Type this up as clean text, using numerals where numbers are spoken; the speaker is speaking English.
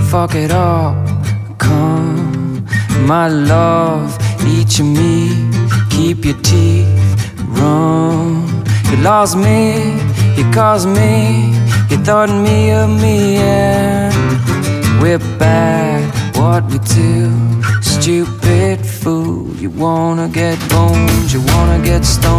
fuck it up. Come, my love, eat your meat, keep your teeth, run. You lost me, you caused me, you thought me of me, and we're back, what we do. Stupid fool, you wanna get boned, you wanna get stoned.